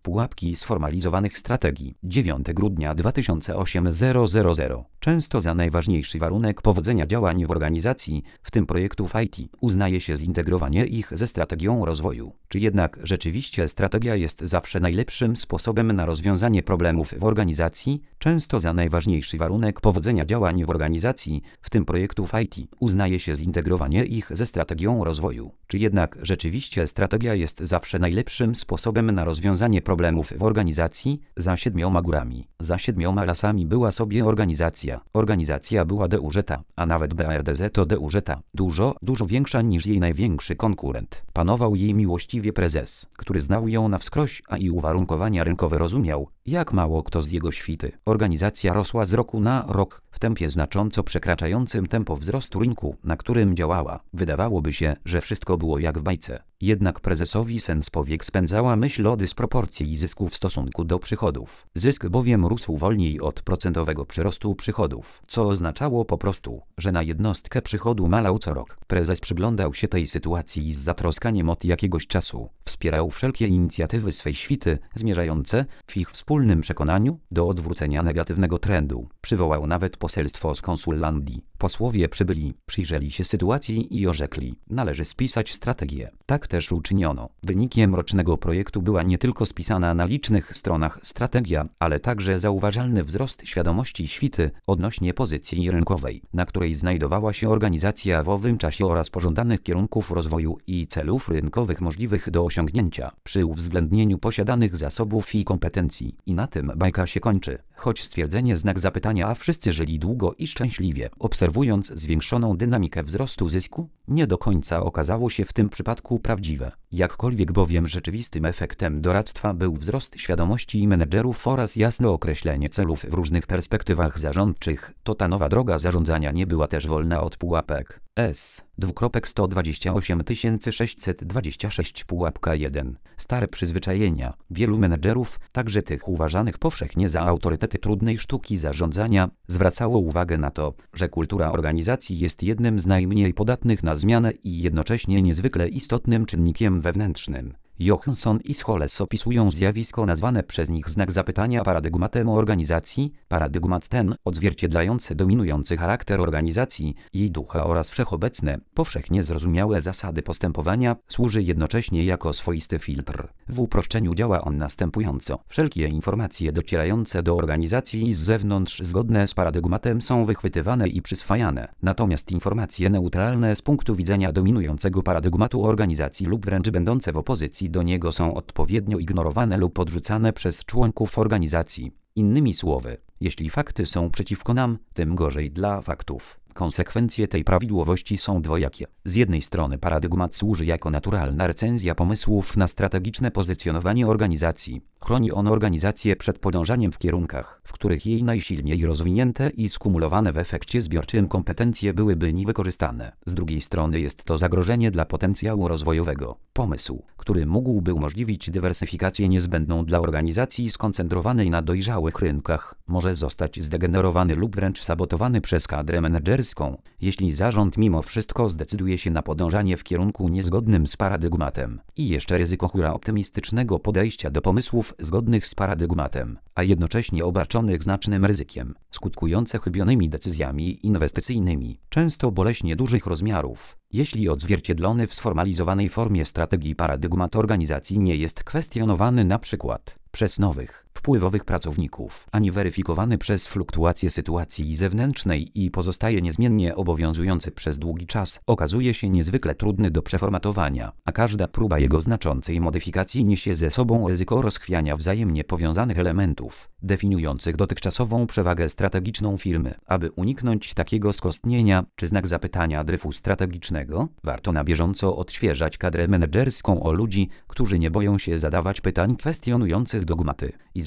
Pułapki sformalizowanych strategii. 9 grudnia 2008 000. Często za najważniejszy warunek powodzenia działań w organizacji, w tym projektów IT, uznaje się zintegrowanie ich ze strategią rozwoju. Czy jednak rzeczywiście strategia jest zawsze najlepszym sposobem na rozwiązanie problemów w organizacji? Często za najważniejszy warunek powodzenia działań w organizacji, w tym projektów IT, uznaje się zintegrowanie ich ze strategią rozwoju. Czy jednak rzeczywiście strategia jest zawsze najlepszym sposobem na rozwiązanie problemów w organizacji? Za 7 górami, za 7 lasami była sobie organizacja. Organizacja była DUŻ, a nawet BRDZ to DUŻ. Dużo większa niż jej największy konkurent. Panował jej miłościwie prezes, który znał ją na wskroś, a i uwarunkowania rynkowe rozumiał, jak mało kto z jego świty. Organizacja rosła z roku na rok, w tempie znacząco przekraczającym tempo wzrostu rynku, na którym działała. Wydawałoby się, że wszystko było jak w bajce. Jednak prezesowi sen z powiek spędzała myśl o dysproporcji zysku w stosunku do przychodów. Zysk bowiem rósł wolniej od procentowego przyrostu przychodów, co oznaczało po prostu, że na jednostkę przychodu malał co rok. Prezes przyglądał się tej sytuacji z zatroskaniem od jakiegoś czasu. Wspierał wszelkie inicjatywy swej świty, zmierzające, w ich wspólnym przekonaniu, do odwrócenia negatywnego trendu. Przywołał nawet poselstwo z Konsullandii. Posłowie przybyli, przyjrzeli się sytuacji i orzekli: należy spisać strategię. Tak też uczyniono. Wynikiem rocznego projektu była nie tylko spisana na licznych stronach strategia, ale także zauważalny wzrost świadomości świty odnośnie pozycji rynkowej, na której znajdowała się organizacja w owym czasie oraz pożądanych kierunków rozwoju i celów rynkowych możliwych do osiągnięcia, przy uwzględnieniu posiadanych zasobów i kompetencji. I na tym bajka się kończy. Choć stwierdzenie znak zapytania, a wszyscy żyli długo i szczęśliwie, obserwując zwiększoną dynamikę wzrostu zysku, nie do końca okazało się w tym przypadku prawdziwe. Jakkolwiek bowiem rzeczywistym efektem doradztwa był wzrost świadomości menedżerów oraz jasne określenie celów w różnych perspektywach zarządczych, to ta nowa droga zarządzania nie była też wolna od pułapek. S. 128 626 Pułapka 1. Stare przyzwyczajenia. Wielu menedżerów, także tych uważanych powszechnie za autorytety trudnej sztuki zarządzania, zwracało uwagę na to, że kultura organizacji jest jednym z najmniej podatnych na zmianę i jednocześnie niezwykle istotnym czynnikiem wewnętrznym. Johansson i Scholes opisują zjawisko nazwane przez nich znak zapytania paradygmatem organizacji. Paradygmat ten, odzwierciedlający dominujący charakter organizacji, jej ducha oraz wszechobecne, powszechnie zrozumiałe zasady postępowania, służy jednocześnie jako swoisty filtr. W uproszczeniu działa on następująco. Wszelkie informacje docierające do organizacji z zewnątrz zgodne z paradygmatem są wychwytywane i przyswajane. Natomiast informacje neutralne z punktu widzenia dominującego paradygmatu organizacji lub wręcz będące w opozycji do niego są odpowiednio ignorowane lub odrzucane przez członków organizacji. Innymi słowy, jeśli fakty są przeciwko nam, tym gorzej dla faktów. Konsekwencje tej prawidłowości są dwojakie. Z jednej strony paradygmat służy jako naturalna recenzja pomysłów na strategiczne pozycjonowanie organizacji. Chroni on organizację przed podążaniem w kierunkach, w których jej najsilniej rozwinięte i skumulowane w efekcie zbiorczym kompetencje byłyby niewykorzystane. Z drugiej strony jest to zagrożenie dla potencjału rozwojowego. Pomysł, który mógłby umożliwić dywersyfikację niezbędną dla organizacji skoncentrowanej na dojrzałych rynkach, może zostać zdegenerowany lub wręcz sabotowany przez kadrę menedżerską, jeśli zarząd mimo wszystko zdecyduje się na podążanie w kierunku niezgodnym z paradygmatem. I jeszcze ryzyko hura optymistycznego podejścia do pomysłów zgodnych z paradygmatem, a jednocześnie obarczonych znacznym ryzykiem, skutkujące chybionymi decyzjami inwestycyjnymi, często boleśnie dużych rozmiarów. Jeśli odzwierciedlony w sformalizowanej formie strategii paradygmat organizacji nie jest kwestionowany na przykład przez nowych, wpływowych pracowników, ani weryfikowany przez fluktuacje sytuacji zewnętrznej i pozostaje niezmiennie obowiązujący przez długi czas, okazuje się niezwykle trudny do przeformatowania, a każda próba jego znaczącej modyfikacji niesie ze sobą ryzyko rozchwiania wzajemnie powiązanych elementów, definiujących dotychczasową przewagę strategiczną firmy. Aby uniknąć takiego skostnienia czy znak zapytania dryfu strategicznego, warto na bieżąco odświeżać kadrę menedżerską o ludzi, którzy nie boją się zadawać pytań kwestionujących dogmaty i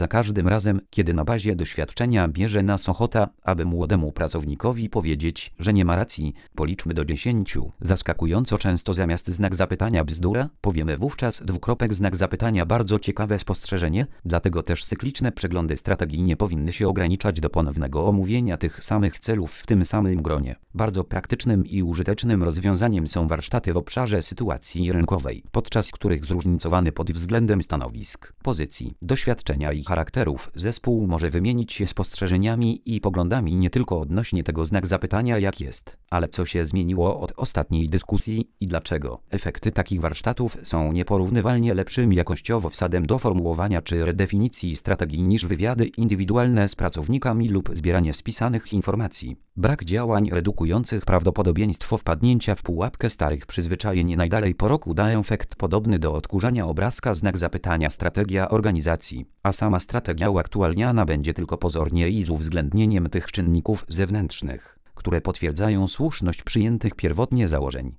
każdym razem, kiedy na bazie doświadczenia bierze nas ochota, aby młodemu pracownikowi powiedzieć, że nie ma racji, policzmy do 10. Zaskakująco często zamiast znak zapytania bzdura, powiemy wówczas znak zapytania bardzo ciekawe spostrzeżenie, dlatego też cykliczne przeglądy strategii nie powinny się ograniczać do ponownego omówienia tych samych celów w tym samym gronie. Bardzo praktycznym i użytecznym rozwiązaniem są warsztaty w obszarze sytuacji rynkowej, podczas których zróżnicowany pod względem stanowisk, pozycji, doświadczenia i charakterów zespół może wymienić się spostrzeżeniami i poglądami nie tylko odnośnie tego znak zapytania jak jest, ale co się zmieniło od ostatniej dyskusji i dlaczego. Efekty takich warsztatów są nieporównywalnie lepszym jakościowo wsadem do formułowania czy redefinicji strategii niż wywiady indywidualne z pracownikami lub zbieranie spisanych informacji. Brak działań redukujących prawdopodobieństwo wpadnięcia w pułapkę starych przyzwyczajeń najdalej po roku da efekt podobny do odkurzania obrazka znak zapytania strategia organizacji, a sama strategia uaktualniana będzie tylko pozornie i z uwzględnieniem tych czynników zewnętrznych, które potwierdzają słuszność przyjętych pierwotnie założeń.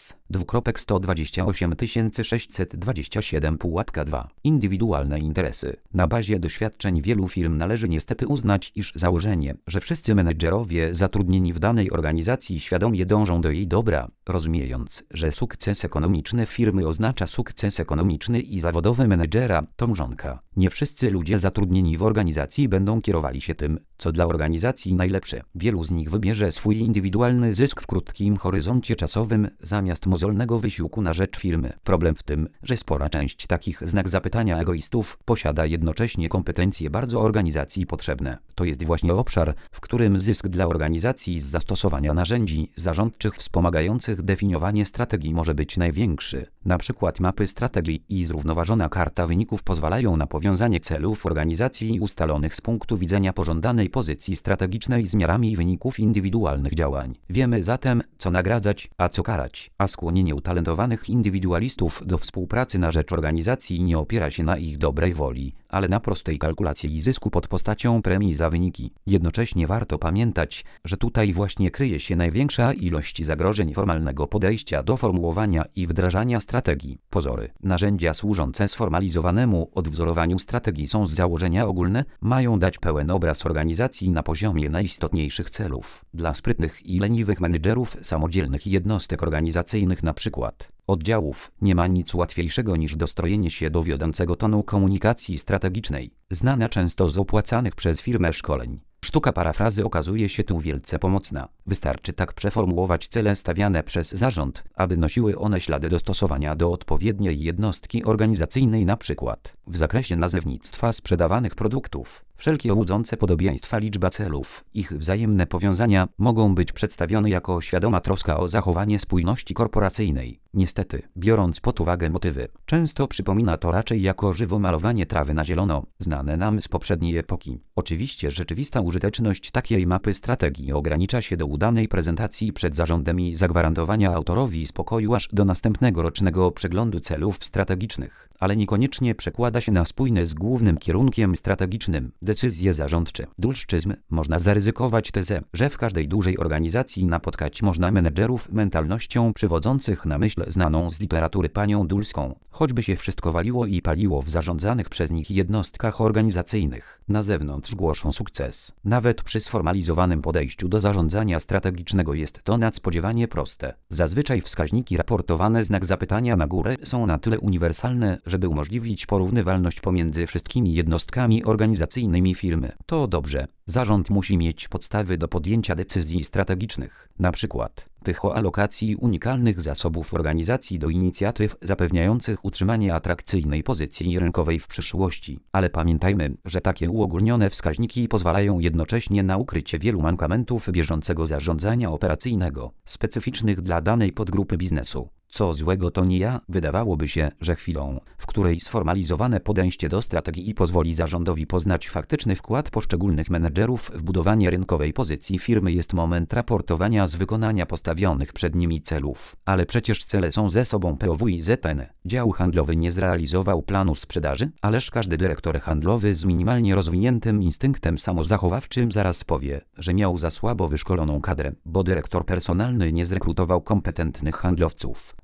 S. 2 Indywidualne interesy. Na bazie doświadczeń wielu firm należy niestety uznać, iż założenie, że wszyscy menedżerowie zatrudnieni w danej organizacji świadomie dążą do jej dobra, rozumiejąc, że sukces ekonomiczny firmy oznacza sukces ekonomiczny i zawodowy menedżera, to mrzonka. Nie wszyscy ludzie zatrudnieni w organizacji będą kierowali się tym, co dla organizacji najlepsze. Wielu z nich wybierze swój indywidualny zysk w krótkim horyzoncie czasowym, zamiast mozolnego wysiłku na rzecz firmy. Problem w tym, że spora część takich znak zapytania egoistów posiada jednocześnie kompetencje bardzo organizacji potrzebne. To jest właśnie obszar, w którym zysk dla organizacji z zastosowania narzędzi zarządczych wspomagających definiowanie strategii może być największy. Na przykład mapy strategii i zrównoważona karta wyników pozwalają na powiązanie celów organizacji ustalonych z punktu widzenia pożądanej pozycji strategicznej z miarami wyników indywidualnych działań. Wiemy zatem, co nagradzać, a co karać, a skłonienie utalentowanych indywidualistów do współpracy na rzecz organizacji nie opiera się na ich dobrej woli, ale na prostej kalkulacji zysku pod postacią premii za wyniki. Jednocześnie warto pamiętać, że tutaj właśnie kryje się największa ilość zagrożeń formalnego podejścia do formułowania i wdrażania strategii. Pozory. Narzędzia służące sformalizowanemu odwzorowaniu strategii są z założenia ogólne, mają dać pełen obraz organizacji na poziomie najistotniejszych celów. Dla sprytnych i leniwych menedżerów samodzielnych jednostek organizacyjnych na przykład oddziałów nie ma nic łatwiejszego niż dostrojenie się do wiodącego tonu komunikacji strategicznej, znana często z opłacanych przez firmę szkoleń. Sztuka parafrazy okazuje się tu wielce pomocna. Wystarczy tak przeformułować cele stawiane przez zarząd, aby nosiły one ślady dostosowania do odpowiedniej jednostki organizacyjnej, na przykład w zakresie nazewnictwa sprzedawanych produktów. Wszelkie łudzące podobieństwa liczba celów, ich wzajemne powiązania mogą być przedstawione jako świadoma troska o zachowanie spójności korporacyjnej. Niestety, biorąc pod uwagę motywy, często przypomina to raczej jako żywo malowanie trawy na zielono, znane nam z poprzedniej epoki. Oczywiście rzeczywista użyteczność takiej mapy strategii ogranicza się do udanej prezentacji przed zarządem i zagwarantowania autorowi spokoju aż do następnego rocznego przeglądu celów strategicznych, ale niekoniecznie przekłada się na spójne z głównym kierunkiem strategicznym decyzje zarządcze. Dulszczyzm. Można zaryzykować tezę, że w każdej dużej organizacji napotkać można menedżerów mentalnością przywodzących na myśl znaną z literatury panią Dulską, choćby się wszystko waliło i paliło w zarządzanych przez nich jednostkach organizacyjnych. Na zewnątrz głoszą sukces. Nawet przy sformalizowanym podejściu do zarządzania strategicznego jest to nadspodziewanie proste. Zazwyczaj wskaźniki raportowane znak zapytania na górę są na tyle uniwersalne, żeby umożliwić porównywalność pomiędzy wszystkimi jednostkami organizacyjnymi firmy. To dobrze. Zarząd musi mieć podstawy do podjęcia decyzji strategicznych, na przykład tych o alokacji unikalnych zasobów organizacji do inicjatyw zapewniających utrzymanie atrakcyjnej pozycji rynkowej w przyszłości. Ale pamiętajmy, że takie uogólnione wskaźniki pozwalają jednocześnie na ukrycie wielu mankamentów bieżącego zarządzania operacyjnego, specyficznych dla danej podgrupy biznesu. Co złego to nie ja, wydawałoby się, że chwilą, w której sformalizowane podejście do strategii pozwoli zarządowi poznać faktyczny wkład poszczególnych menedżerów w budowanie rynkowej pozycji firmy, jest moment raportowania z wykonania postawionych przed nimi celów. Ale przecież cele są ze sobą POWiZN. Dział handlowy nie zrealizował planu sprzedaży, ależ każdy dyrektor handlowy z minimalnie rozwiniętym instynktem samozachowawczym zaraz powie, że miał za słabo wyszkoloną kadrę, bo dyrektor personalny nie zrekrutował kompetentnych handlowców.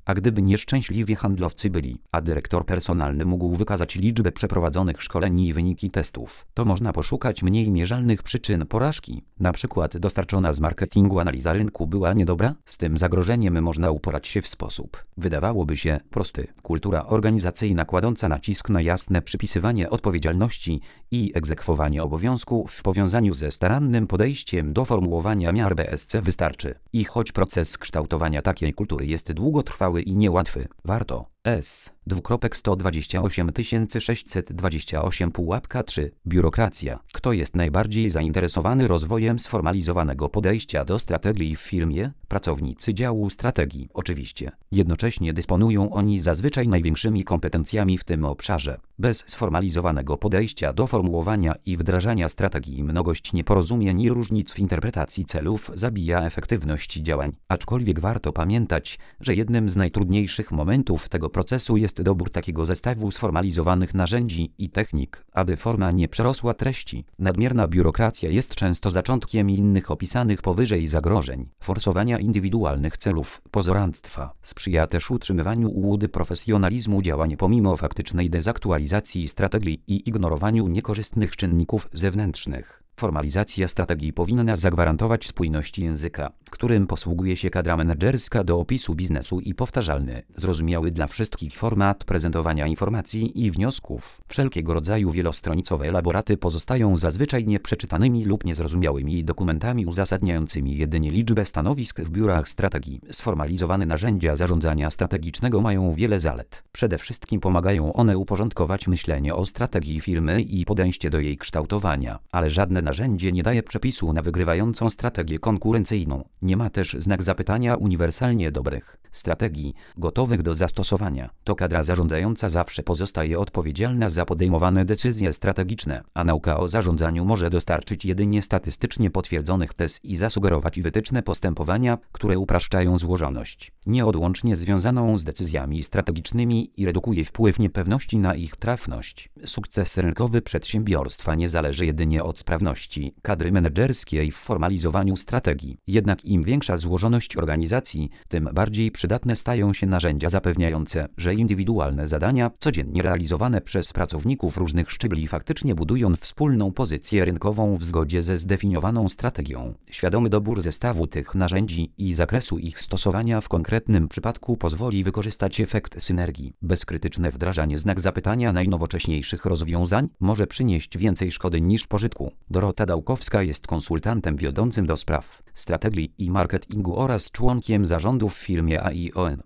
A gdyby nieszczęśliwie handlowcy byli, a dyrektor personalny mógł wykazać liczbę przeprowadzonych szkoleń i wyniki testów, to można poszukać mniej mierzalnych przyczyn porażki. Na przykład dostarczona z marketingu analiza rynku była niedobra? Z tym zagrożeniem można uporać się w sposób, wydawałoby się, prosty. Kultura organizacyjna kładąca nacisk na jasne przypisywanie odpowiedzialności i egzekwowanie obowiązków w powiązaniu ze starannym podejściem do formułowania miar BSC wystarczy. I choć proces kształtowania takiej kultury jest długotrwały i niełatwy, warto. S. 628 pułapka 3. Biurokracja. Kto jest najbardziej zainteresowany rozwojem sformalizowanego podejścia do strategii w firmie? Pracownicy działu strategii, oczywiście. Jednocześnie dysponują oni zazwyczaj największymi kompetencjami w tym obszarze. Bez sformalizowanego podejścia do formułowania i wdrażania strategii mnogość nieporozumień i różnic w interpretacji celów zabija efektywność działań. Aczkolwiek warto pamiętać, że jednym z najtrudniejszych momentów tego procesu jest dobór takiego zestawu sformalizowanych narzędzi i technik, aby forma nie przerosła treści. Nadmierna biurokracja jest często zaczątkiem innych opisanych powyżej zagrożeń. Forsowania indywidualnych celów, pozoranstwa. Sprzyja też utrzymywaniu ułudy profesjonalizmu działań pomimo faktycznej dezaktualizacji strategii i ignorowaniu niekorzystnych czynników zewnętrznych. Formalizacja strategii powinna zagwarantować spójność języka, którym posługuje się kadra menedżerska do opisu biznesu i powtarzalny, zrozumiały dla wszystkich format prezentowania informacji i wniosków. Wszelkiego rodzaju wielostronicowe elaboraty pozostają zazwyczaj nieprzeczytanymi lub niezrozumiałymi dokumentami uzasadniającymi jedynie liczbę stanowisk w biurach strategii. Sformalizowane narzędzia zarządzania strategicznego mają wiele zalet. Przede wszystkim pomagają one uporządkować myślenie o strategii firmy i podejście do jej kształtowania, ale żadne narzędzie nie daje przepisu na wygrywającą strategię konkurencyjną. Nie ma też znak zapytania uniwersalnie dobrych strategii, gotowych do zastosowania. To kadra zarządzająca zawsze pozostaje odpowiedzialna za podejmowane decyzje strategiczne, a nauka o zarządzaniu może dostarczyć jedynie statystycznie potwierdzonych tez i zasugerować wytyczne postępowania, które upraszczają złożoność, nieodłącznie związaną z decyzjami strategicznymi i redukuje wpływ niepewności na ich trafność. Sukces rynkowy przedsiębiorstwa nie zależy jedynie od sprawności kadry menedżerskiej w formalizowaniu strategii. Jednak im większa złożoność organizacji, tym bardziej przydatne stają się narzędzia zapewniające, że indywidualne zadania, codziennie realizowane przez pracowników różnych szczebli faktycznie budują wspólną pozycję rynkową w zgodzie ze zdefiniowaną strategią. Świadomy dobór zestawu tych narzędzi i zakresu ich stosowania w konkretnym przypadku pozwoli wykorzystać efekt synergii. Bezkrytyczne wdrażanie znak zapytania najnowocześniejszych rozwiązań może przynieść więcej szkody niż pożytku. Dorota Dałkowska jest konsultantem wiodącym do spraw strategii i marketingu oraz członkiem zarządu w firmie AION.